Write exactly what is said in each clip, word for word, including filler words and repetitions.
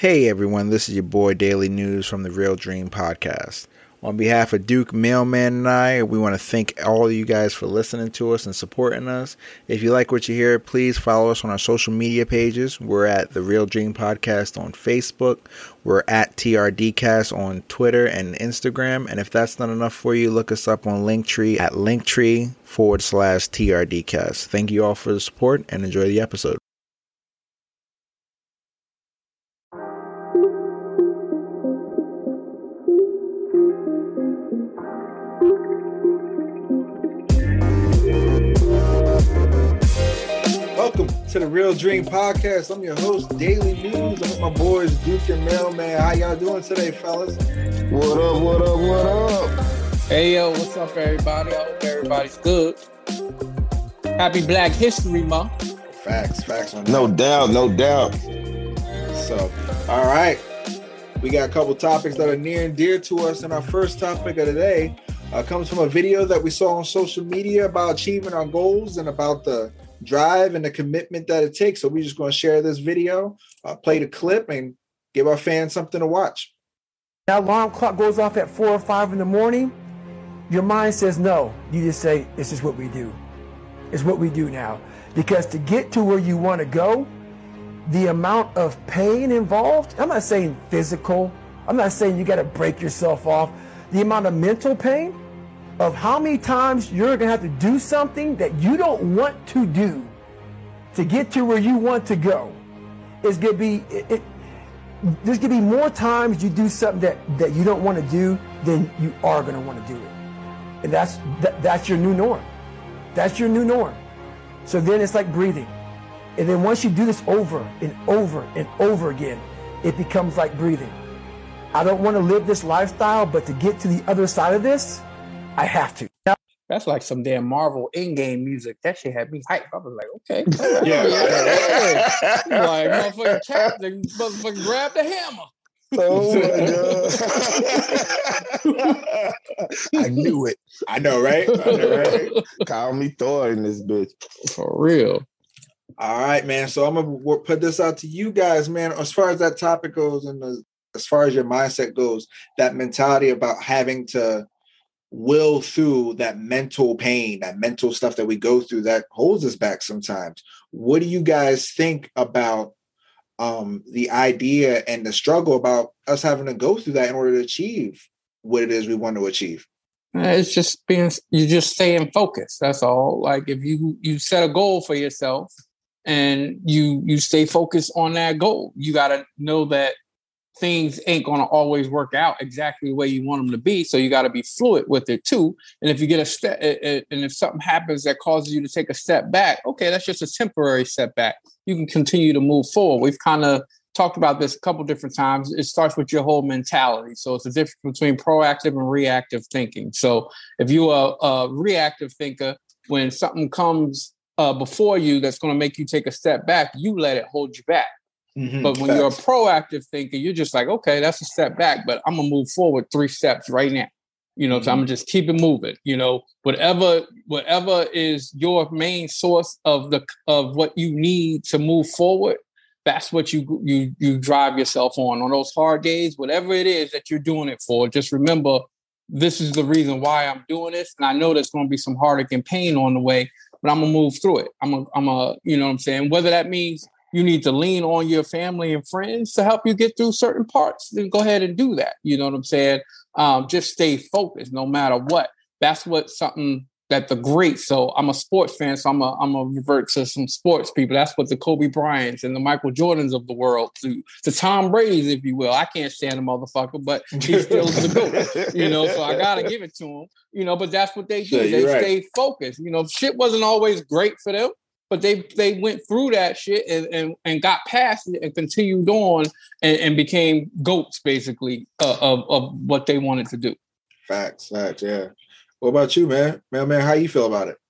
Hey everyone, this is your boy Daily News from the Real Dream Podcast. On behalf of Duke, Mailman, and I, we want to thank all of you guys for listening to us and supporting us. If you like what you hear, please follow us on our social media pages. We're at the Real Dream Podcast on Facebook. We're at T R D Cast on Twitter and Instagram. And if that's not enough for you, look us up on Linktree at Linktree forward slash TRDcast. Thank you all for the support and enjoy the episode. Welcome to the Real Dream Podcast. I'm your host, Daily News. I'm with my boys, Duke and Mailman. How y'all doing today, fellas? What up, what up, what up? Hey, yo, what's up, everybody? I hope everybody's good. Happy Black History Month. Facts, facts on that. No doubt, no doubt. So, all right. We got a couple topics that are near and dear to us. And our first topic of the day uh, comes from a video that we saw on social media about achieving our goals and about the drive and the commitment that it takes. So we're just going to share this video, uh, play the clip, and give our fans something to watch. That alarm clock goes off at four or five in the morning. Your mind says no. You just say, this is what we do. It's what we do now. Because to get to where you want to go, the amount of pain involved, I'm not saying physical, I'm not saying you got to break yourself off. The amount of mental pain of how many times you're going to have to do something that you don't want to do to get to where you want to go is going to be, it, it, there's going to be more times you do something that, that you don't want to do than you are going to want to do it. And that's, that, that's your new norm. That's your new norm. So then it's like breathing. And then once you do this over and over and over again, it becomes like breathing. I don't want to live this lifestyle, but to get to the other side of this, I have to. That's like some damn Marvel in-game music. That shit had me hyped. I was like, okay. Yeah. yeah. Like, motherfucking Captain, motherfucking grab the hammer. Oh my God. I knew it. I know, right? I know, right? Call me Thor in this bitch. For real. All right, man. So I'm going to put this out to you guys, man. As far as that topic goes and the, as far as your mindset goes, that mentality about having to will through that mental pain, that mental stuff that we go through that holds us back sometimes. What do you guys think about um, the idea and the struggle about us having to go through that in order to achieve what it is we want to achieve? It's just being, you just stay in focus. That's all. Like if you, you set a goal for yourself and you, you stay focused on that goal, you got to know that things ain't going to always work out exactly the way you want them to be. So you got to be fluid with it too. And if you get a step, and if something happens that causes you to take a step back, okay, that's just a temporary setback. You can continue to move forward. We've kind of talked about this a couple different times. It starts with your whole mentality. So it's the difference between proactive and reactive thinking. So if you're a, a reactive thinker, when something comes uh, before you that's going to make you take a step back, you let it hold you back. Mm-hmm. But when Facts. You're a proactive thinker, you're just like, okay, that's a step back, but I'm going to move forward three steps right now. You know, mm-hmm. so I'm going to just keep it moving. You know, whatever whatever is your main source of the of what you need to move forward, that's what you you you drive yourself on. On those hard days, whatever it is that you're doing it for, just remember, this is the reason why I'm doing this. And I know there's going to be some heartache and pain on the way, but I'm going to move through it. I'm a, I'm a, you know what I'm saying? Whether that means you need to lean on your family and friends to help you get through certain parts, then go ahead and do that. You know what I'm saying? Um, just stay focused no matter what. That's what something that the greats, so I'm a sports fan, so I'm a, I'm a revert to some sports people. That's what the Kobe Bryants and the Michael Jordans of the world do. The Tom Brady's, if you will. I can't stand the motherfucker, but he still is the GOAT. You know, so I got to give it to him. You know, but that's what they do. Yeah, they right. stay focused. You know, shit wasn't always great for them, but they they went through that shit and, and, and got past it and continued on and, and became GOATs, basically, uh, of, of what they wanted to do. Facts, facts, yeah. What about you, man? Man, man, how you feel about it?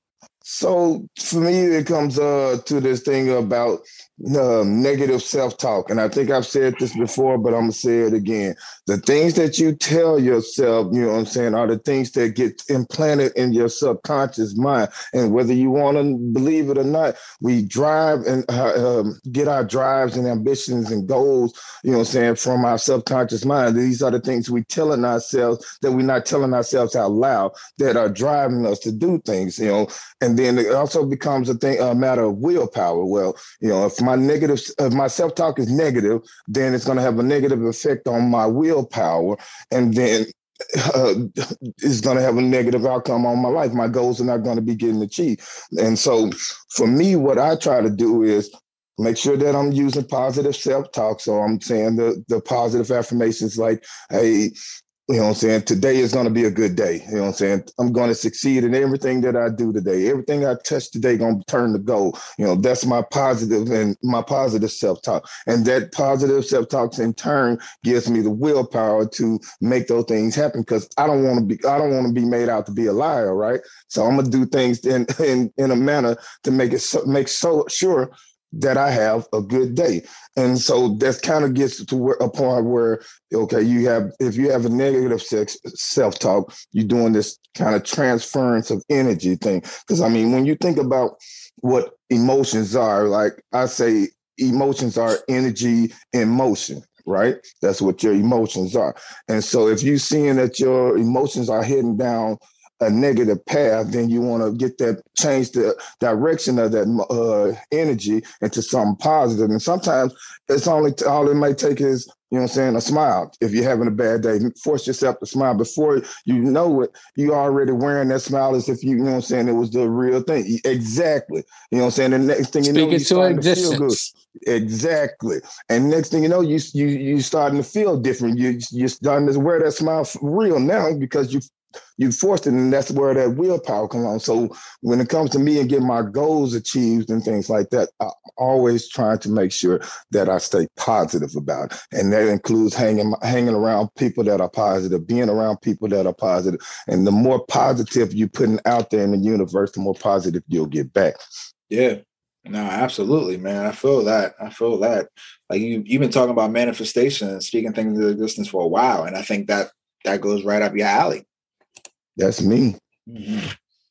So for me, it comes uh, to this thing about uh, negative self-talk. And I think I've said this before, but I'm going to say it again. The things that you tell yourself, you know what I'm saying, are the things that get implanted in your subconscious mind. And whether you want to believe it or not, we drive and uh, um, get our drives and ambitions and goals, you know what I'm saying, from our subconscious mind. These are the things we telling ourselves that we're not telling ourselves out loud that are driving us to do things, you know. And then it also becomes a thing, a matter of willpower. Well, you know, if my negative, if my self-talk is negative, then it's going to have a negative effect on my willpower. And then uh, it's going to have a negative outcome on my life. My goals are not going to be getting achieved. And so for me, what I try to do is make sure that I'm using positive self-talk. So I'm saying the, the positive affirmations like, hey, you know what I'm saying? Today is going to be a good day. You know what I'm saying? I'm going to succeed in everything that I do today. Everything I touch today going to turn to gold. You know, that's my positive and my positive self-talk. And that positive self-talk in turn gives me the willpower to make those things happen because I don't want to be, I don't want to be made out to be a liar, right? So I'm going to do things in, in, in a manner to make it so, make so sure that I have a good day. And so that kind of gets to a point where, okay, you have, if you have a negative sex, self-talk, you're doing this kind of transference of energy thing. Because I mean, when you think about what emotions are, like I say, emotions are energy in motion, right? That's what your emotions are. And so if you're seeing that your emotions are heading down a negative path, then you want to get that, change the direction of that uh, energy into something positive. And sometimes it's only, all it might take is, you know what I'm saying, a smile. If you're having a bad day, force yourself to smile. Before you know it, you already wearing that smile as if you, you know what I'm saying, it was the real thing. Exactly. You know what I'm saying? The next thing you know, you're starting to feel good. Exactly. And next thing you know, you you you starting to feel different. You you're starting to wear that smile for real now because you you forced it, and that's where that willpower comes on. So when it comes to me and getting my goals achieved and things like that, I'm always trying to make sure that I stay positive about it. And that includes hanging hanging around people that are positive, being around people that are positive. And the more positive you're putting out there in the universe, the more positive you'll get back. Yeah. No, absolutely, man. I feel that. I feel that. Like you, you've been talking about manifestation and speaking things into existence for a while. And I think that that goes right up your alley. That's me. Mm-hmm.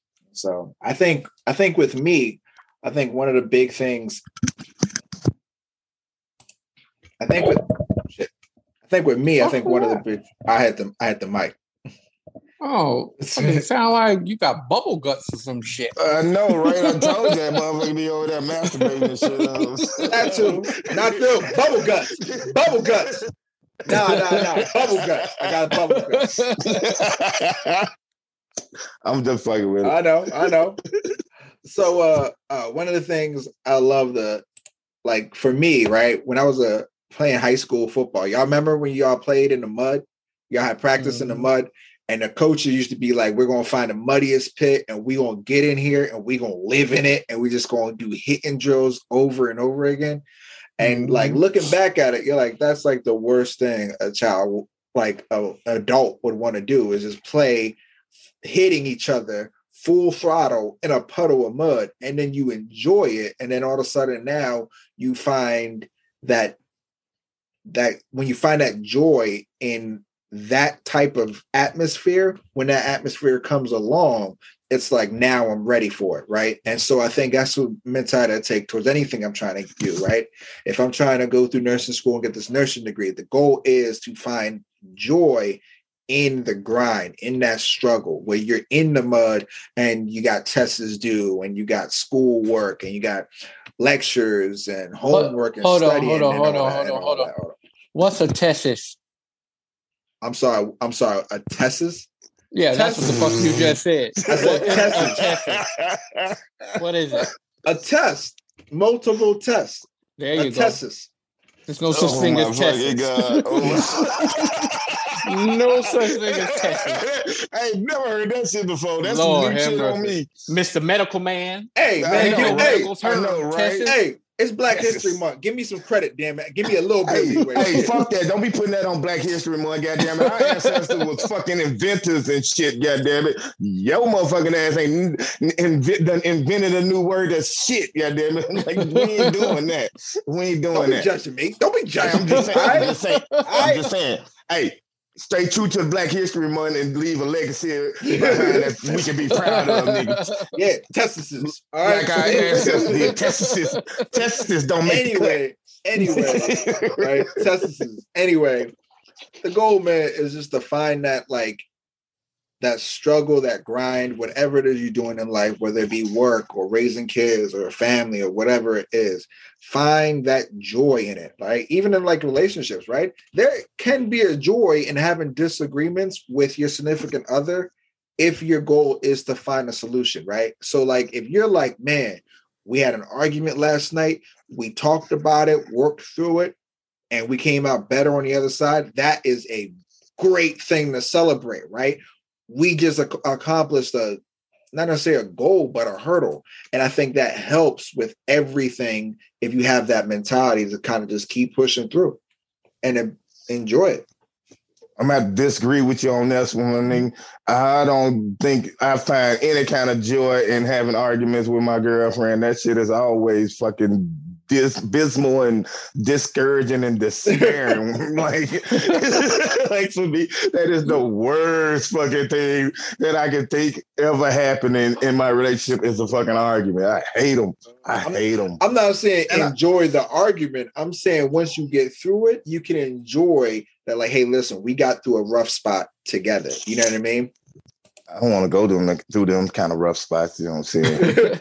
So I think I think with me, I think one of the big things. I think with shit. I think with me, I think one of the big. I had the I had the mic. Oh, I mean, it sound like you got bubble guts or some shit. I know, right? I told you that motherfucker be over there masturbating and shit. Not too, not too. Bubble guts, bubble guts. No, no, no, bubble guts. I got bubble guts. I'm just fucking with it. I know, I know. So, uh, uh, one of the things I love the, like for me, right, when I was uh, playing high school football, y'all remember when y'all played in the mud? Y'all had practice mm-hmm. in the mud, and the coaches used to be like, "We're gonna find the muddiest pit, and we're gonna get in here, and we're gonna live in it, and we're just gonna do hitting drills over and over again." And mm-hmm. like looking back at it, you're like, that's like the worst thing a child, like a, an adult, would want to do is just play hitting each other full throttle in a puddle of mud, and then you enjoy it, and then all of a sudden now you find that that when you find that joy in that type of atmosphere, when that atmosphere comes along, it's like, now I'm ready for it, right? And so I think that's what mentality I take towards anything I'm trying to do, right? If I'm trying to go through nursing school and get this nursing degree, the goal is to find joy in the grind, in that struggle where you're in the mud and you got tests due and you got school work and you got lectures and homework and hold studying. On, hold on, hold on, hold on, hold on, hold on. What's a tesis? I'm sorry, I'm sorry, a tesis? Yeah, that's what the fuck you just said. I said tesis. What is it? A test. Multiple tests. There you a go. Tesis. There's no such oh thing as tests. Oh no such thing as tests. I ain't never heard that shit before. That's Lord, some new shit on me. Mister Medical Man. Hey, man, I know, you, right? hey, I know, right? Hey, It's Black History Month. Give me some credit, damn it. Give me a little bit Hey, of leeway. hey, fuck that. Don't be putting that on Black History Month, goddamn it. Our ancestors was fucking inventors and shit, goddamn it. Yo motherfucking ass ain't inv- done invented a new word that's shit, goddamn it. Like, we ain't doing that. We ain't doing Don't be that. judging me. Don't be Hey, judging I'm me. just saying. All I'm right? just saying. I'm just saying. Hey, stay true to the Black History Month and leave a legacy behind that we can be proud of, nigga. Yeah, testicles. All right. Like our ancestors did. Testicles, testicles don't make Anyway, anyway, the cut. right? Testicles. Anyway, the goal, man, is just to find that, like, that struggle, that grind, whatever it is you're doing in life, whether it be work or raising kids or a family or whatever it is, find that joy in it, right? Even in like relationships, right? There can be a joy in having disagreements with your significant other if your goal is to find a solution, right? So like if you're like, man, we had an argument last night, we talked about it, worked through it, and we came out better on the other side, that is a great thing to celebrate, right? We just ac- accomplished a, not necessarily a goal, but a hurdle. And I think that helps with everything if you have that mentality to kind of just keep pushing through and uh, enjoy it. I'm going to disagree with you on this one. I don't think I find any kind of joy in having arguments with my girlfriend. That shit is always fucking dis- abysmal and discouraging and despairing. like, like for me, that is the worst fucking thing that I can think ever happening in my relationship is a fucking argument. I hate them. I I'm, hate them. I'm not saying And enjoy I, the argument. I'm saying once you get through it, you can enjoy that. Like, hey, listen, we got through a rough spot together. You know what I mean? I don't want to go through them, through them kind of rough spots. You know what I'm saying?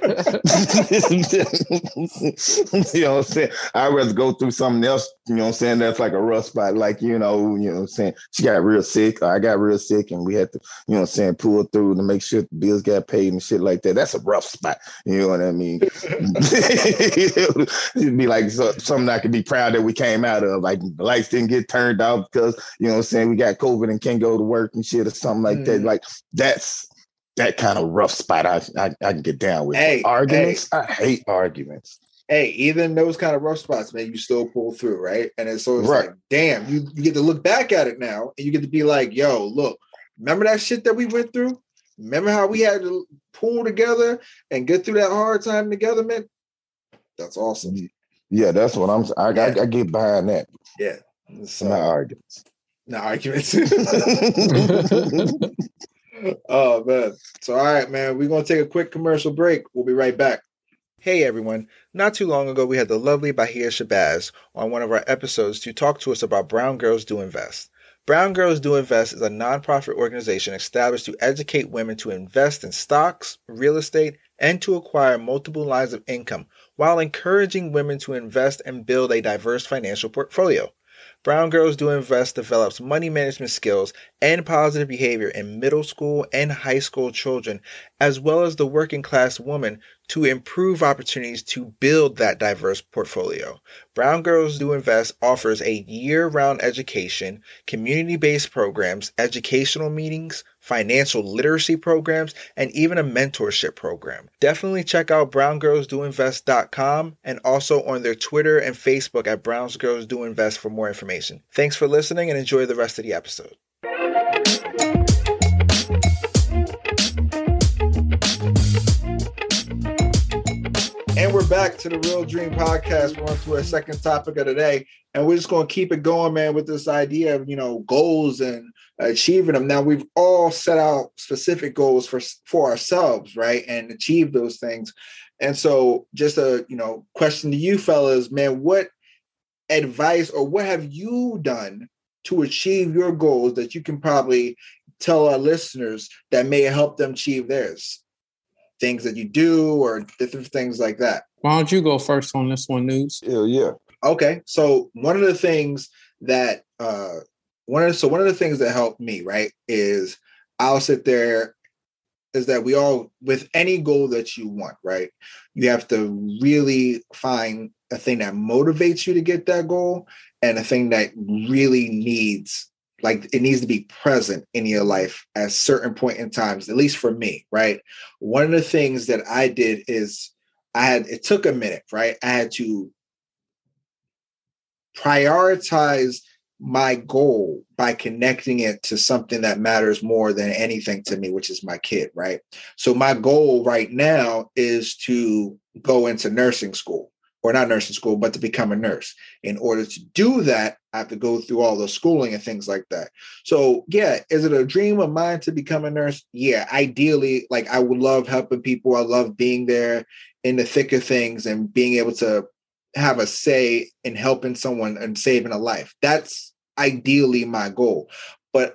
You know what I'm saying? I'd rather go through something else, you know what I'm saying, that's like a rough spot. Like, you know, you know what I'm saying? She got real sick, or I got real sick, and we had to, you know what I'm saying, pull through to make sure the bills got paid and shit like that. That's a rough spot. You know what I mean? It'd be like so, something I could be proud that we came out of. Like, the lights didn't get turned off because, you know what I'm saying, we got COVID and can't go to work and shit or something like mm. that. Like, that that kind of rough spot I, I I can get down with. Hey, arguments, hey. I hate arguments. Hey, even those kind of rough spots, man, you still pull through, right? And it's so it's right. like, damn, you, you get to look back at it now and you get to be like, yo, look, remember that shit that we went through? Remember how we had to pull together and get through that hard time together, man? That's awesome. Yeah, that's what I'm I, yeah. I, I get behind that. Yeah. So, not arguments. Not arguments. Oh, man. So, all right, man, we're going to take a quick commercial break. We'll be right back. Hey, everyone. Not too long ago, we had the lovely Bahia Shabazz on one of our episodes to talk to us about Brown Girls Do Invest. Brown Girls Do Invest is a nonprofit organization established to educate women to invest in stocks, real estate, and to acquire multiple lines of income while encouraging women to invest and build a diverse financial portfolio. Brown Girls Do Invest develops money management skills and positive behavior in middle school and high school children, as well as the working class woman, to improve opportunities to build that diverse portfolio. Brown Girls Do Invest offers a year-round education, community-based programs, educational meetings, financial literacy programs, and even a mentorship program. Definitely check out brown girls do invest dot com and also on their Twitter and Facebook at Brown Girls Do Invest for more information. Thanks for listening and enjoy the rest of the episode. And we're back to the Real Dream Podcast. We're on to our second topic of the day. And we're just going to keep it going, man, with this idea of, you know, goals and achieving them. Now, we've all set out specific goals for, for ourselves, right? And achieve those things. And so just a, you know, question to you fellas, man, what advice or what have you done to achieve your goals that you can probably tell our listeners that may help them achieve theirs? Things that you do or different things like that. Why don't you go first on this one, News? Yeah, yeah. Okay. So one of the things that uh one of so one of the things that helped me, right, is I'll sit there is that we all, with any goal that you want, right, you have to really find a thing that motivates you to get that goal and a thing that really needs like it needs to be present in your life at a certain point in times, at least for me, right? One of the things that I did is I had, it took a minute, right? I had to prioritize my goal by connecting it to something that matters more than anything to me, which is my kid, right? So my goal right now is to go into nursing school, or not nursing school, but to become a nurse. In order to do that, I have to go through all the schooling and things like that. So yeah, is it a dream of mine to become a nurse? Yeah, ideally, like I would love helping people. I love being there in the thick of things and being able to have a say in helping someone and saving a life. That's ideally my goal. But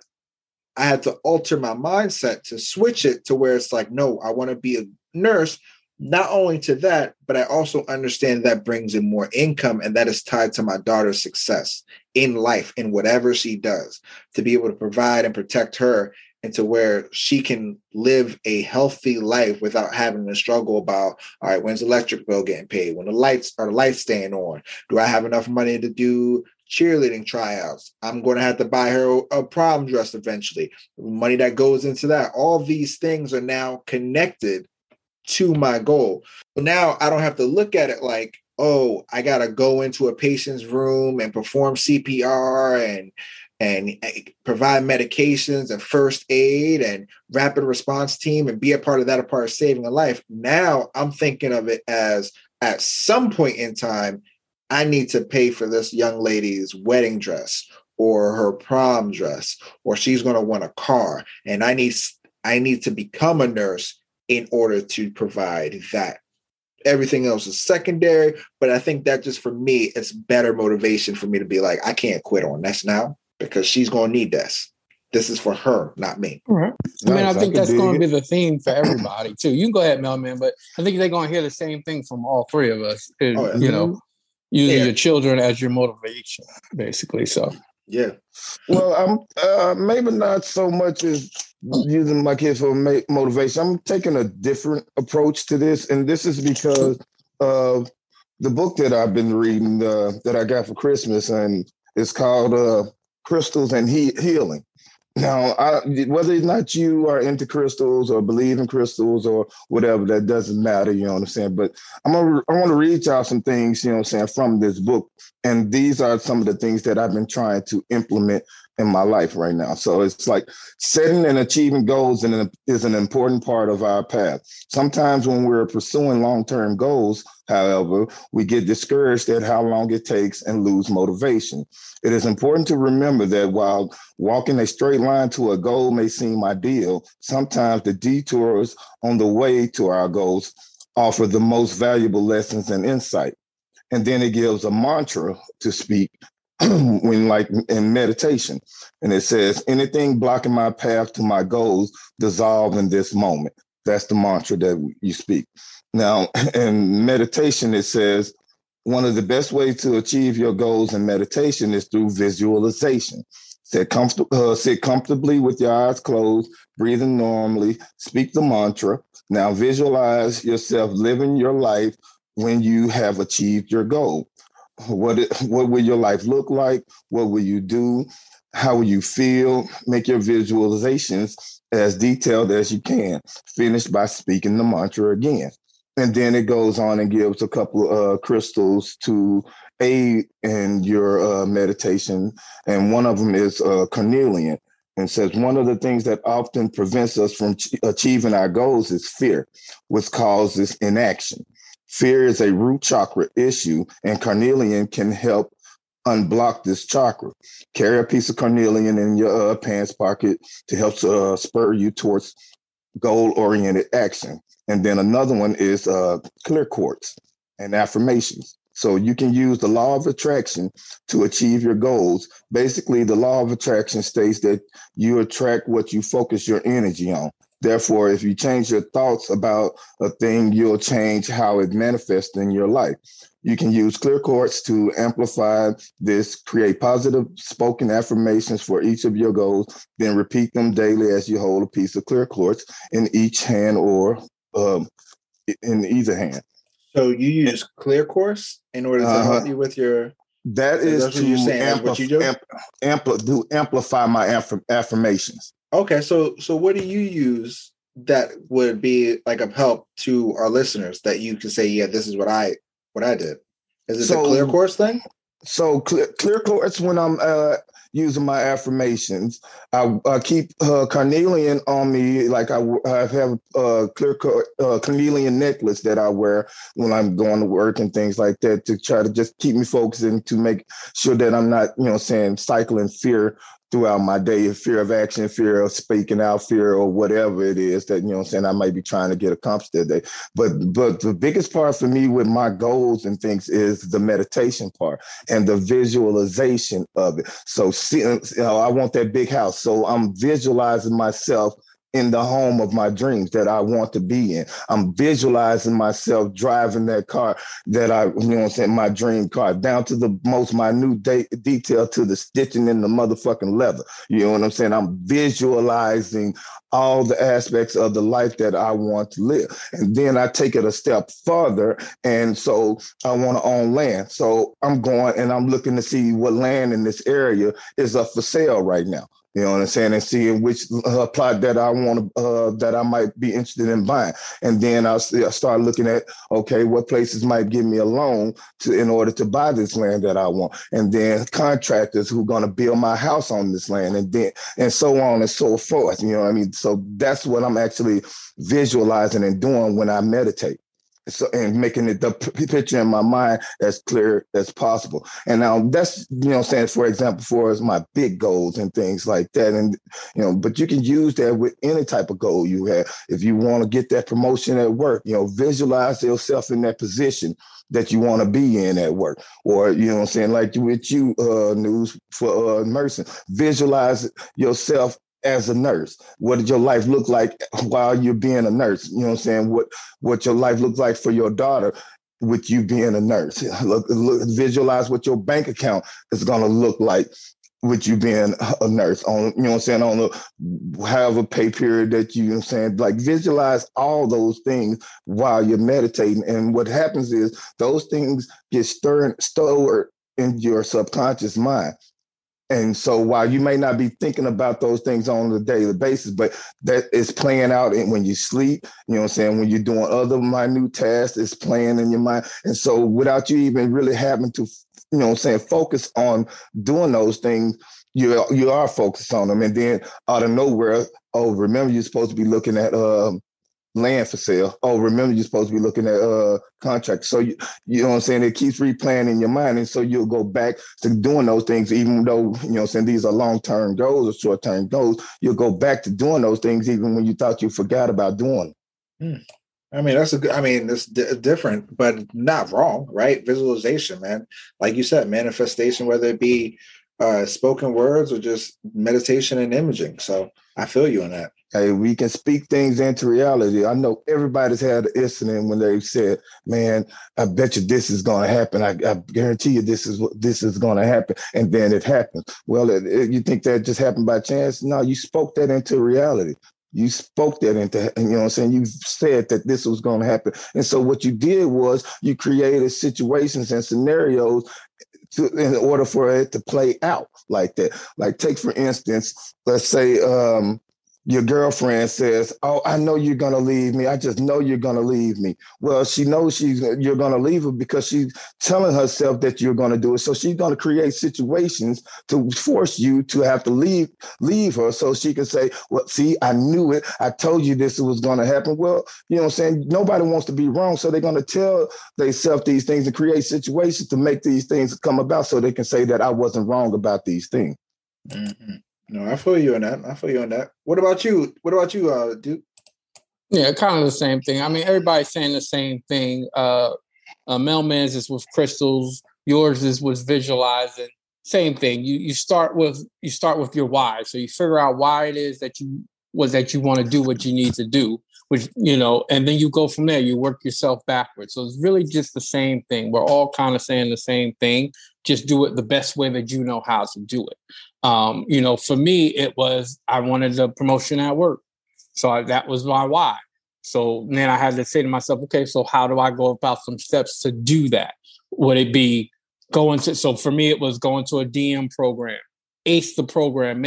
I had to alter my mindset to switch it to where it's like, no, I want to be a nurse. Not only to that, but I also understand that brings in more income, and that is tied to my daughter's success in life, in whatever she does, to be able to provide and protect her, and to where she can live a healthy life without having to struggle about, all right, when's the electric bill getting paid? When the lights are the lights staying on? Do I have enough money to do cheerleading tryouts? I'm going to have to buy her a prom dress eventually. Money that goes into that. All these things are now connected to my goal. So now I don't have to look at it like, oh, I got to go into a patient's room and perform C P R and and provide medications and first aid and rapid response team and be a part of that, a part of saving a life. Now I'm thinking of it as, at some point in time, I need to pay for this young lady's wedding dress or her prom dress, or she's going to want a car. And I need, I need to become a nurse in order to provide that. Everything else is secondary, but I think that just for me, it's better motivation for me to be like, I can't quit on this now, because she's going to need this. This is for her, not me. Right. I mean, nice. I think I that's going to be the theme for everybody too. You can go ahead, Mailman, but I think they're going to hear the same thing from all three of us. Is, oh, yeah. You know, using yeah. your children as your motivation, basically. So, yeah. Well, I'm uh, maybe not so much as using my kids for ma- motivation. I'm taking a different approach to this, and this is because of the book that I've been reading uh, that I got for Christmas, and it's called uh, Crystals and he- Healing. Now, I, whether or not you are into crystals or believe in crystals or whatever, that doesn't matter, you know what I'm saying? But I'm gonna, I want to read y'all some things, you know what I'm saying, from this book. And these are some of the things that I've been trying to implement in my life right now. So it's like setting and achieving goals is an important part of our path. Sometimes when we're pursuing long-term goals, however, we get discouraged at how long it takes and lose motivation. It is important to remember that while walking a straight line to a goal may seem ideal, sometimes the detours on the way to our goals offer the most valuable lessons and insight. And then it gives a mantra to speak when, like in meditation. And it says, anything blocking my path to my goals dissolve in this moment. That's the mantra that you speak. Now, in meditation, it says, one of the best ways to achieve your goals in meditation is through visualization. Sit, comfort- uh, sit comfortably with your eyes closed, breathing normally, speak the mantra. Now visualize yourself living your life when you have achieved your goal. What, it, what will your life look like? What will you do? How will you feel? Make your visualizations as detailed as you can. Finish by speaking the mantra again. And then it goes on and gives a couple of uh, crystals to aid in your uh, meditation. And one of them is uh, carnelian. And says one of the things that often prevents us from ch- achieving our goals is fear, which causes inaction. Fear is a root chakra issue, and carnelian can help unblock this chakra. Carry a piece of carnelian in your uh, pants pocket to help uh, spur you towards goal-oriented action. And then another one is uh, clear quartz and affirmations. So you can use the law of attraction to achieve your goals. Basically, the law of attraction states that you attract what you focus your energy on. Therefore, if you change your thoughts about a thing, you'll change how it manifests in your life. You can use clear quartz to amplify this, create positive spoken affirmations for each of your goals, then repeat them daily as you hold a piece of clear quartz in each hand or um, in either hand. So you use clear quartz in order to uh-huh. help you with your... That is, is to ampli- ampl- ampl- do amplify my aff- affirmations. Okay, so so what do you use that would be like of help to our listeners that you can say, yeah, this is what I what I did? Is it so, the clear course thing? So clear, clear course when I'm uh, using my affirmations. I, I keep uh, carnelian on me, like I, I have a clear uh, carnelian necklace that I wear when I'm going to work and things like that to try to just keep me focused and to make sure that I'm not, you know, saying cycling fear throughout my day, fear of action, fear of speaking out, fear or whatever it is that, you know what I'm saying, I might be trying to get accomplished that day. But but the biggest part for me with my goals and things is the meditation part and the visualization of it. So, see, you know, I want that big house. So I'm visualizing myself in the home of my dreams that I want to be in. I'm visualizing myself driving that car that I, you know what I'm saying, my dream car, down to the most minute de- detail to the stitching in the motherfucking leather. You know what I'm saying? I'm visualizing all the aspects of the life that I want to live. And then I take it a step further. And so I want to own land. So I'm going and I'm looking to see what land in this area is up for sale right now. You know what I'm saying? And seeing which uh, plot that I want to, uh, that I might be interested in buying. And then I'll, I'll start looking at, okay, what places might give me a loan to, in order to buy this land that I want. And then contractors who are going to build my house on this land and then, and so on and so forth. You know what I mean? So that's what I'm actually visualizing and doing when I meditate. So, and making it the p- picture in my mind as clear as possible. And now that's, you know, saying, for example, for as my big goals and things like that. And, you know, but you can use that with any type of goal you have. If you want to get that promotion at work, you know, visualize yourself in that position that you want to be in at work. Or, you know what I'm saying, like with you, uh, News, for uh, nursing, visualize yourself as a nurse. What did your life look like while you're being a nurse? You know what I'm saying? What what your life looks like for your daughter with you being a nurse. Look, look, visualize what your bank account is going to look like with you being a nurse on, you know what I'm saying, on the however pay period that you, you know what I'm saying, like visualize all those things while you're meditating. And what happens is those things get stirred, stored in your subconscious mind. And so while you may not be thinking about those things on a daily basis, but that is playing out in, when you sleep, you know what I'm saying, when you're doing other minute tasks, it's playing in your mind. And so without you even really having to, you know what I'm saying, focus on doing those things, you, you are focused on them. And then out of nowhere, oh, remember you're supposed to be looking at um, land for sale. Oh, remember you're supposed to be looking at uh contracts. So you, you know what I'm saying? It keeps replaying in your mind. And so you'll go back to doing those things, even though, you know what I'm saying, these are long-term goals or short-term goals. You'll go back to doing those things even when you thought you forgot about doing them. Hmm. I mean, that's a good, I mean, it's d- different, but not wrong, right? Visualization, man. Like you said, manifestation, whether it be uh, spoken words or just meditation and imaging. So I feel you on that. Hey, we can speak things into reality. I know everybody's had an incident when they said, man, I bet you this is going to happen. I, I guarantee you this is what this is going to happen. And then it happens. Well, it, it, you think that just happened by chance? No, you spoke that into reality. You spoke that into, you know what I'm saying? You said that this was going to happen. And so what you did was you created situations and scenarios to, in order for it to play out like that. Like take, for instance, let's say, um, your girlfriend says, oh, I know you're going to leave me. I just know you're going to leave me. Well, she knows she's you're going to leave her because she's telling herself that you're going to do it. So she's going to create situations to force you to have to leave, leave her so she can say, well, see, I knew it. I told you this was going to happen. Well, you know what I'm saying? Nobody wants to be wrong. So they're going to tell themselves these things and create situations to make these things come about so they can say that I wasn't wrong about these things. Mm-hmm. No, I feel you on that. I feel you on that. What about you? What about you, uh, Duke? Yeah, kind of the same thing. I mean, everybody's saying the same thing. Uh, uh, Mailman's is with crystals. Yours is with visualizing. Same thing. You you start with you start with your why. So you figure out why it is that you was that you want to do what you need to do, which you know, and then you go from there. You work yourself backwards. So it's really just the same thing. We're all kind of saying the same thing. Just do it the best way that you know how to do it. Um, you know, for me, it was I wanted the promotion at work. So I, that was my why. So then I had to say to myself, okay, so how do I go about some steps to do that? Would it be going to, so for me, it was going to a D M program, ace the program, make it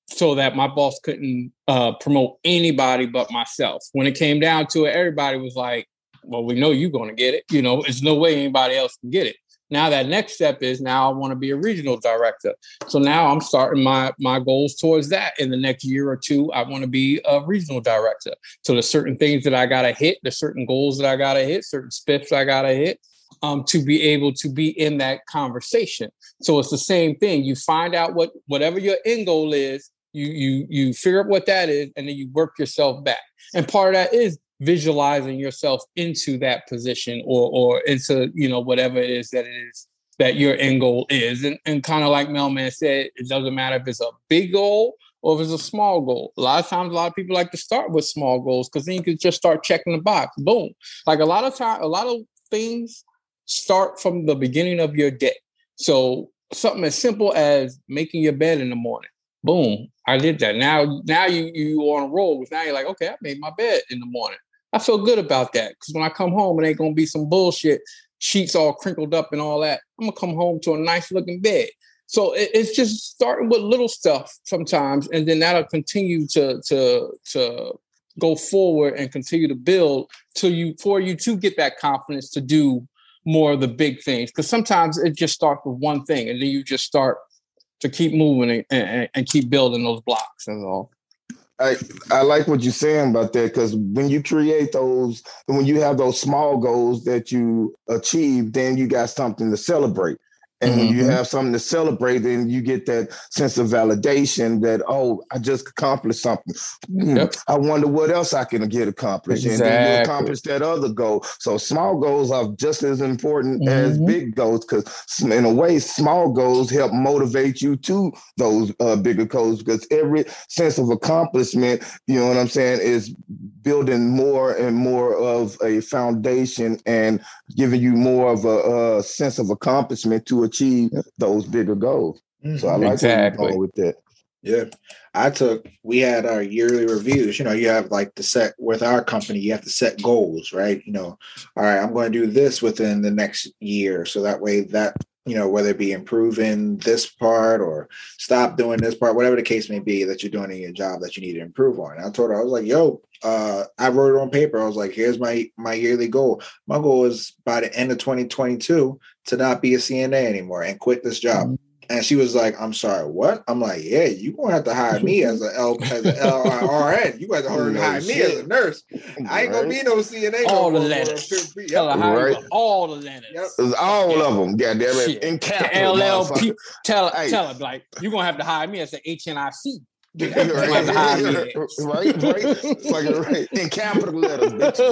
so that my boss couldn't uh, promote anybody but myself. When it came down to it, everybody was like, well, we know you're going to get it. You know, there's no way anybody else can get it. Now that next step is now I want to be a regional director. So now I'm starting my my goals towards that. In the next year or two, I want to be a regional director. So there's certain things that I got to hit, there's certain goals that I got to hit, certain spiffs I got to hit um, to be able to be in that conversation. So it's the same thing. You find out what whatever your end goal is, you you you figure out what that is, and then you work yourself back. And part of that is visualizing yourself into that position or or into, you know, whatever it is that it is that your end goal is. And, and kind of like Mailman said, it doesn't matter if it's a big goal or if it's a small goal. A lot of times, a lot of people like to start with small goals because then you can just start checking the box. Boom. Like a lot of time, a lot of things start from the beginning of your day. So something as simple as making your bed in the morning. Boom. I did that. Now, now you you on a roll. Now you're like, okay, I made my bed in the morning. I feel good about that because when I come home, it ain't going to be some bullshit, sheets all crinkled up and all that. I'm going to come home to a nice looking bed. So it, it's just starting with little stuff sometimes, and then that'll continue to to to go forward and continue to build till you for you to get that confidence to do more of the big things. Because sometimes it just starts with one thing, and then you just start to keep moving and, and, and keep building those blocks. That's all. I, I like what you're saying about that, because when you create those, when you have those small goals that you achieve, then you got something to celebrate. And mm-hmm. when you have something to celebrate, then you get that sense of validation that, oh, I just accomplished something. Yep. I wonder what else I can get accomplished. Exactly. And then you accomplish that other goal. So small goals are just as important mm-hmm. as big goals, because in a way, small goals help motivate you to those uh, bigger goals, because every sense of accomplishment, you know what I'm saying, is building more and more of a foundation and giving you more of a, a sense of accomplishment to achieve those bigger goals. Mm-hmm. So I like exactly. where you're going with that. Yeah. I took, we had our yearly reviews. You know, you have like the set with our company, you have to set goals, right? You know, all right, I'm going to do this within the next year. So that way that, you know, whether it be improving this part or stop doing this part, whatever the case may be that you're doing in your job that you need to improve on. And I told her, I was like, yo, uh, I wrote it on paper. I was like, here's my, my yearly goal. My goal is by the end of twenty twenty-two to not be a C N A anymore and quit this job. Mm-hmm. And she was like, I'm sorry, what? I'm like, yeah, you're going to have to hire me as a L, as an L R N. You got to hire, hire me as a nurse. I ain't going to be no C N A. All no the letters. Yep. Right. All the letters. Yep. All yeah. of them. God damn it. In capital. The L L P. Tell, hey. tell her, like, you're going to have to hire me as an H N I C. right, right, right, right. Like right. In capital letters,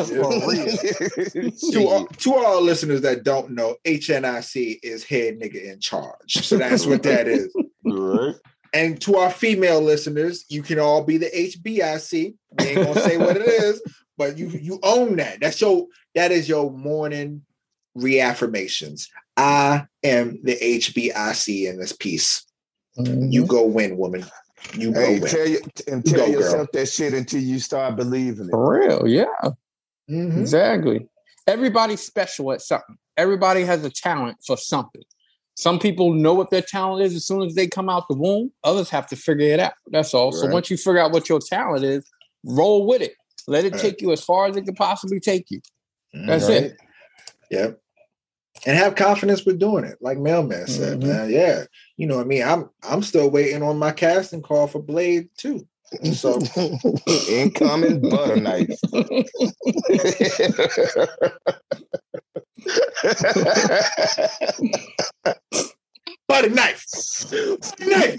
bitches. to, all, to all listeners that don't know, H N I C is head nigga in charge. So that's what that is. Right. And to our female listeners, you can all be the H B I C. We ain't gonna say what it is, but you you own that. That's your that is your morning reaffirmations. I am the H B I C in this piece. Mm-hmm. You go win, woman. You hey, go tell you and you tell go, yourself girl. That shit until you start believing it. For real, yeah. Mm-hmm. Exactly. Everybody's special at something. Everybody has a talent for something. Some people know what their talent is as soon as they come out the womb. Others have to figure it out. That's all. Right. So once you figure out what your talent is, roll with it. Let it right. take you as far as it can possibly take you. That's right. it. Yep. And have confidence with doing it, like Mailman said, mm-hmm. man. Yeah, you know what I mean. I'm I'm still waiting on my casting call for Blade too. So incoming butter knife. butter knife. knife.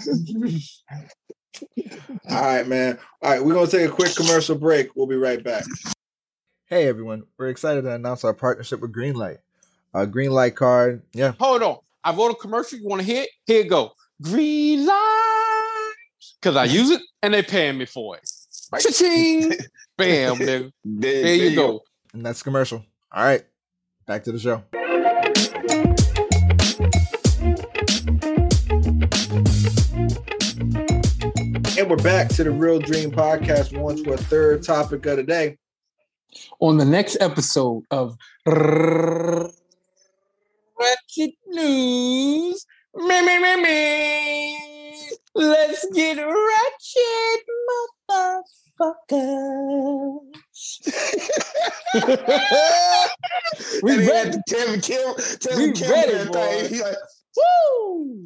All right, man. All right, we're gonna take a quick commercial break. We'll be right back. Hey everyone, we're excited to announce our partnership with Greenlight. A green light card. Yeah. Hold on. I wrote a commercial. You want to hear it? Here it go. Green light. Because I use it and they're paying me for it. Right. Cha-ching. Bam, nigga. There, there you go. And that's commercial. All right. Back to the show. And we're back to the Real Dream Podcast. We're on to a third topic of the day. On the next episode of Ratchet News, me, me, me, me. Let's get ratchet. We and he ready. had to tell him, kill, tell We him, kill ready, that boy. thing. He like, Woo!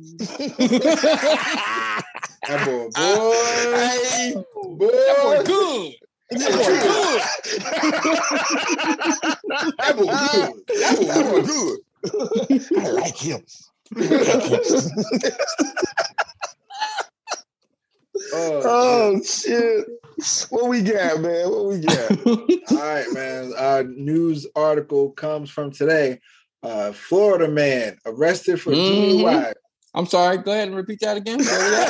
That boy, boy, hey, boy, That boy good. That boy that boy good. That boy That boy good. good. I like him. Oh, Oh shit! What we got, man? What we got? all right, man. Our news article comes from today. Uh, Florida man arrested for Mhm. D U I. I'm sorry. Go ahead and repeat that again. Where we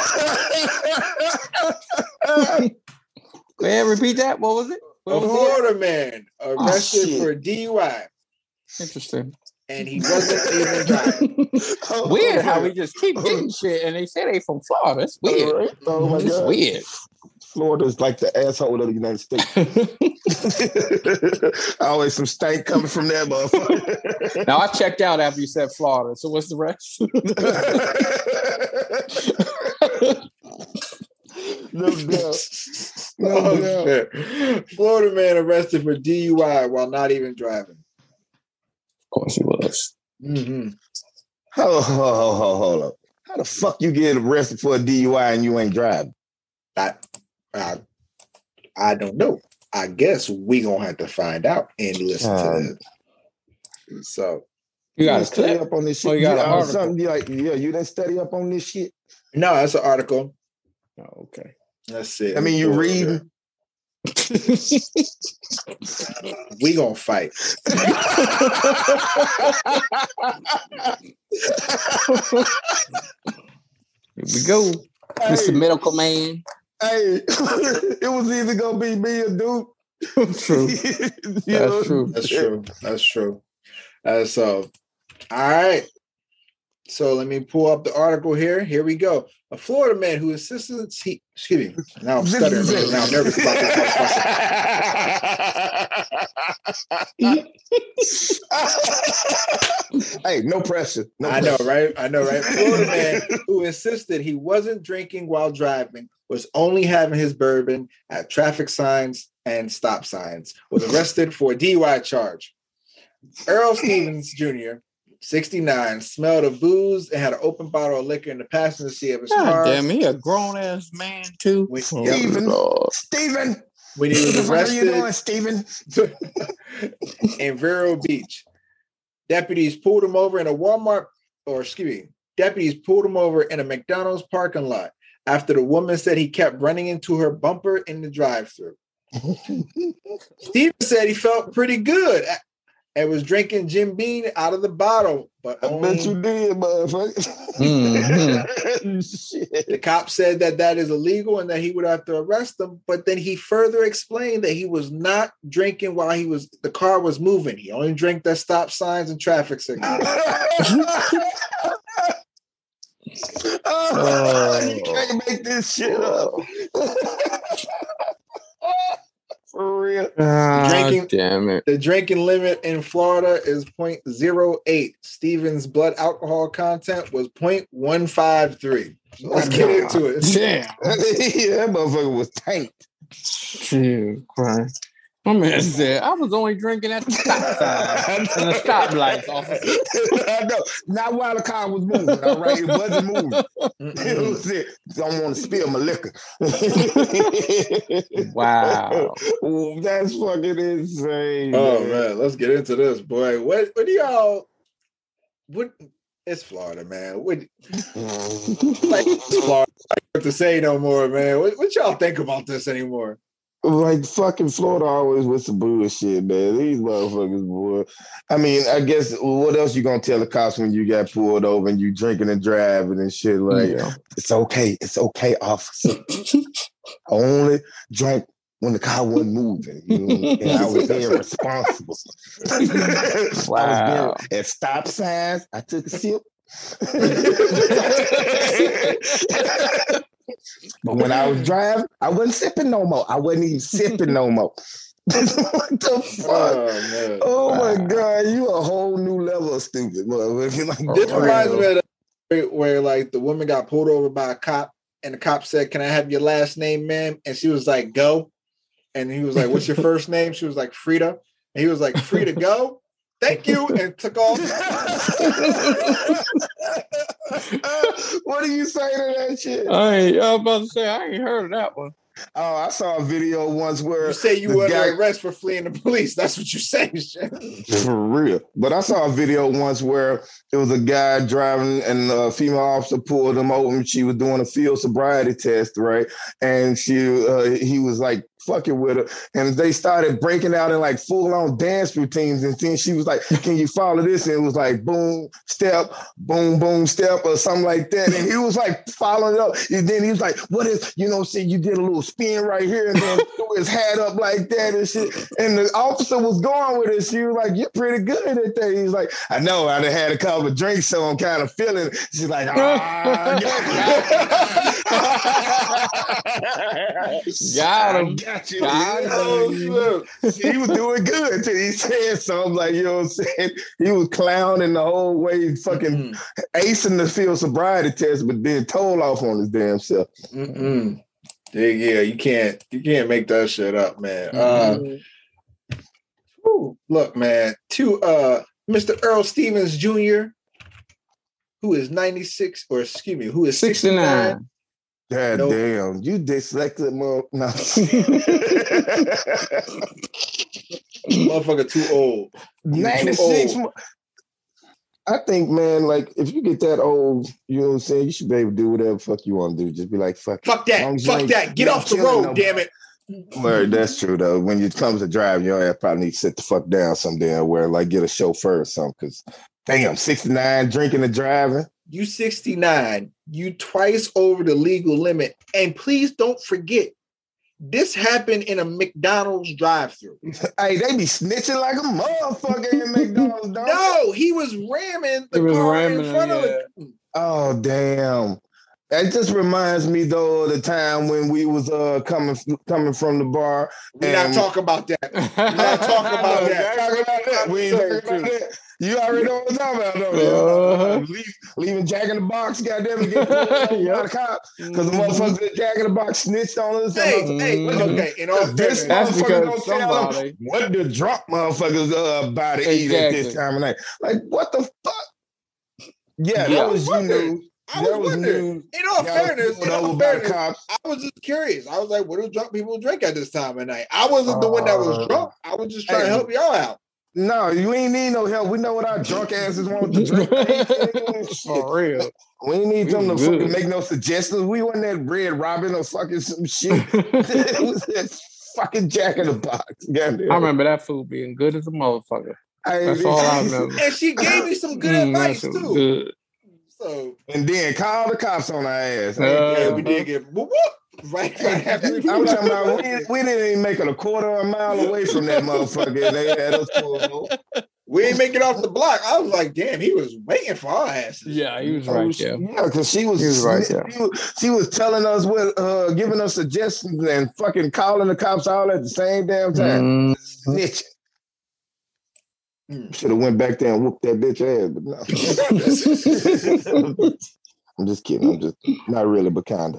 at? Go ahead, repeat that. What was it? Where A was he at? Florida man arrested shit. for D U I, Interesting. and he wasn't even driving. Oh, Weird oh, how my we just keep getting shit, and they say they from Florida. It's God. weird. All right. Oh my It's god! weird. Florida's like the asshole of the United States. Always some stank coming from that motherfucker. Now I checked out after you said Florida. So what's the rest? No doubt. No Oh, doubt. shit. Florida man arrested for D U I while not even driving. Of course he was. Mm-hmm. Hold, hold, hold, hold, hold up. How the fuck you get arrested for a D U I and you ain't driving? I, I, I don't know. I guess we gonna have to find out and listen to Um, this. So You got a study clip? up on this shit. Oh, you got You- an uh, article. something you like, yeah, you didn't study up on this shit. no, that's an article. Oh, okay. Let's see. I mean, you Pull it reading. up. We gonna fight. Here we go. Mister Hey, Medical Man. hey, it was either gonna be me or Duke. True. You know? That's true. That's true. That's true. Uh, so, all right. So let me pull up the article here. Here we go. A Florida man who insisted he excuse me. Now I'm stuttering because now I'm nervous about this motherfucker. Hey, no pressure. No I know, pressure. right? I know, right? Florida man who insisted he wasn't drinking while driving, was only having his bourbon at traffic signs and stop signs, was arrested for a D U I charge. Earl Stevens Junior, sixty-nine, smelled of booze and had an open bottle of liquor in the passenger seat of his God car. damn, he a grown ass man too. Wait, Oh, yep. Steven, Lord. Steven, When he what the was fuck are you doing, arrested Steven? in Vero Beach. Deputies pulled him over in a Walmart, or excuse me, deputies pulled him over in a McDonald's parking lot after the woman said he kept running into her bumper in the drive-thru. Steven said he felt pretty good and was drinking Jim Beam out of the bottle, but I only, bet you did, motherfucker. Mm-hmm. Shit. the cop said that that is illegal and that he would have to arrest him. But then he further explained that he was not drinking while he was the car was moving. He only drank at stop signs and traffic signals. Oh, you can't make this shit up. For real. Ah, Drinking- damn it. The drinking limit in Florida is zero point zero eight. Stevens' blood alcohol content was zero point one five three. So let's get into it. Damn. Yeah, that motherfucker was tanked. Jesus Christ. My man said, I was only drinking at the stop sign and the stoplights, officer. I know. Not while the car was moving, all right? It wasn't moving. It Mm-mm. was it. Don't want to spill my liquor. Wow. Oh, that's fucking insane. Oh man. man, let's get into this, boy. What what do y'all what it's Florida, man. What like it's Florida. I don't have to say no more, man. What, what y'all think about this anymore? Like fucking Florida always with some bullshit, man. These motherfuckers, boy. I mean, I guess what else you gonna tell the cops when you got pulled over and you drinking and driving and shit? Like, Yeah. it's okay, it's okay, officer. I only drank when the car wasn't moving. You know, and I was being responsible. I was Wow. being at stop signs. I took a sip. But when I was driving, I wasn't sipping no more. I wasn't even sipping no more. What the fuck? Oh man. Oh Wow. my God, you a whole new level of stupid, motherfucker. Like, This Oh, reminds wow. me of the where, where like the woman got pulled over by a cop and the cop said, "Can I have your last name, ma'am?" And she was like, "Go." And he was like, "What's your first name?" She was like, "Frida." And he was like, free to go. Thank you, and took off. What do you say to that shit? I ain't, I was about to say, I ain't heard of that one. Oh, I saw a video once where you say you the were guy- under arrest for fleeing the police. That's what you say. For real. But I saw a video once where there was a guy driving and a female officer pulled him over and she was doing a field sobriety test, right? And she, uh, he was like fucking with her. And they started breaking out in like full-on dance routines. And then she was like, can you follow this? And it was like boom, step, boom, boom, step, or something like that. And he was like following it up. And then he was like, what is, you know, see, you did a little spin right here and then threw his hat up like that and shit. And the officer was going with it. She was like, you're pretty good at that. He's like, I know, I done had a couple of drinks, so I'm kind of feeling it. She's like, ah, Got him. Got you. Got Oh, he was doing good until he said something like, you know what I'm saying? He was clowning the whole way, fucking mm-hmm. acing the field sobriety test, but then told off on his damn self. Mm-mm. Yeah, yeah, you can't, you can't make that shit up, man. Mm-hmm. Uh, whew, look, man, to uh, Mister Earl Stevens Junior, who is ninety-six, or excuse me, who is sixty-nine. God nope. damn, you dyslexic, mother. No. Motherfucker too old. ninety-six. Too old. I think, man, like, if you get that old, you know what I'm saying, you should be able to do whatever the fuck you want to do. Just be like, fuck Fuck that. Fuck that. Get off the road, no damn it. Well, that's true, though. When it comes to driving, your ass probably need to sit the fuck down some damn where, like, get a chauffeur or something. Because, damn, sixty-nine, drinking and driving. You sixty-nine. You twice over the legal limit. And please don't forget, this happened in a McDonald's drive-thru. Hey, they be snitching like a motherfucker in McDonald's. Don't no, he was ramming the car ramming in front of it. Oh, damn. That just reminds me, though, of the time when we was uh coming coming from the bar. We're not talking about that. We're not talking about that. Talking about that. We ain't talking about that. You already know what I'm talking about, don't you? Uh, Leave, leaving Jack in the Box, goddamn, get pulled over by the cops because the motherfuckers at Jack in the Box snitched on us. Hey, mm-hmm. hey, okay. In all this motherfucker don't tell them what the drunk motherfuckers uh, about to exactly. eat at this time of night. Like, what the fuck? Yeah, yeah. that was you knew. I was wondering. In all fairness, in all fairness I was just curious. I was like, what do drunk people drink at this time of night? I wasn't uh, the one that was drunk. I was just trying hey, to help y'all out. No, you ain't need no help. We know what our drunk asses want to drink. For real. We ain't need them to fucking make no suggestions. We wasn't that Red Robin or fucking some shit. It was that fucking Jack in the Box. Goddamn. I remember that food being good as a motherfucker. That's all I remember. And she gave me some good mm, advice too. Good. So and then call the cops on our ass. Uh, yeah, we did get whoop whoop. Right, right after I'm talking about we, we didn't even make it a quarter of a mile away from that motherfucker. They had us pulled. We didn't make it off the block. I was like, damn, he was waiting for our asses. Yeah, he was right there. Yeah, because she was, was right there. She was, she was telling us what, uh, giving us suggestions and fucking calling the cops all at the same damn time. Mm. Snitch. Mm. Should have went back there and whooped that bitch ass, but no. I'm just kidding. I'm just not really, but kinda.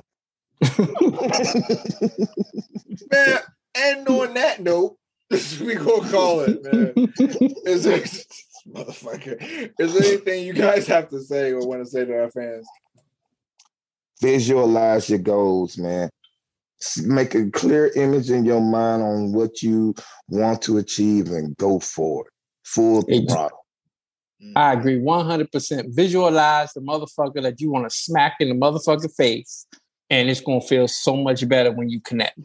Man, and on that note, we gonna call it, man. Is there, motherfucker, is there anything you guys have to say or want to say to our fans? Visualize your goals, man. Make a clear image in your mind on what you want to achieve and go for it. Full throttle. I agree one hundred percent. Visualize the motherfucker that you want to smack in the motherfucker face. And it's going to feel so much better when you connect.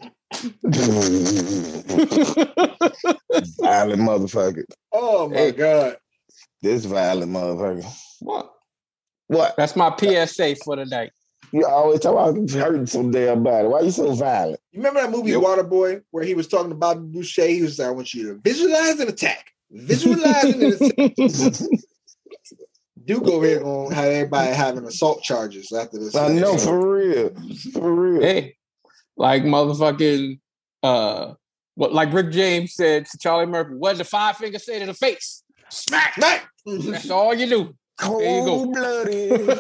Violent motherfucker. Oh, my hey. God. This violent motherfucker. What? What? That's my P S A for the night. You always talk about hurting so damn bad. Why are you so violent? You remember that movie, yep. Waterboy, where he was talking to Bobby Boucher? He was like, I want you to visualize an attack. Visualize an attack. Duke over here gonna have everybody having assault charges after this. I know, for real. For real. Hey, like motherfucking uh what like Rick James said to Charlie Murphy, what did the five finger say to the face? Smack! Smack! That's all you do. Cold blooded.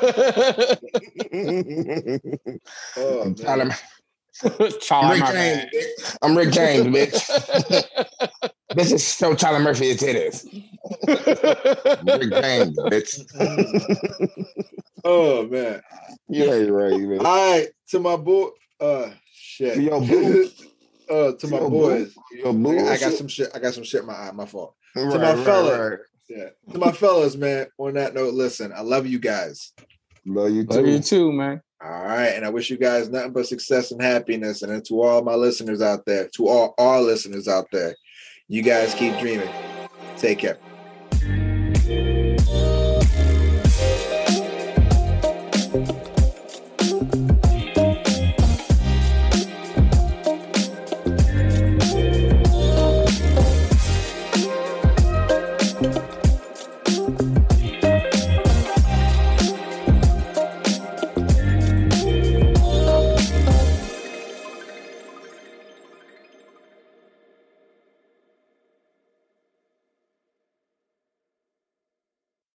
Oh, Charlie, Charlie Rick James, I'm Rick James, bitch. This is so Charlie Murphy. It is. Rick James, bitch. Oh man. Yeah, you're right, man. All right, to my boy. Uh, shit. To your boo. uh, to, To my your boys. Boo. Your boo. I, I got some shit. I got some shit in my eye. My fault. Right, to my right, fellas. right. Yeah. To my fellas, man. On that note, listen. I love you guys. Love you too. Love you too, man. All right, and I wish you guys nothing but success and happiness. And then to all my listeners out there, to all our listeners out there, you guys keep dreaming. Take care.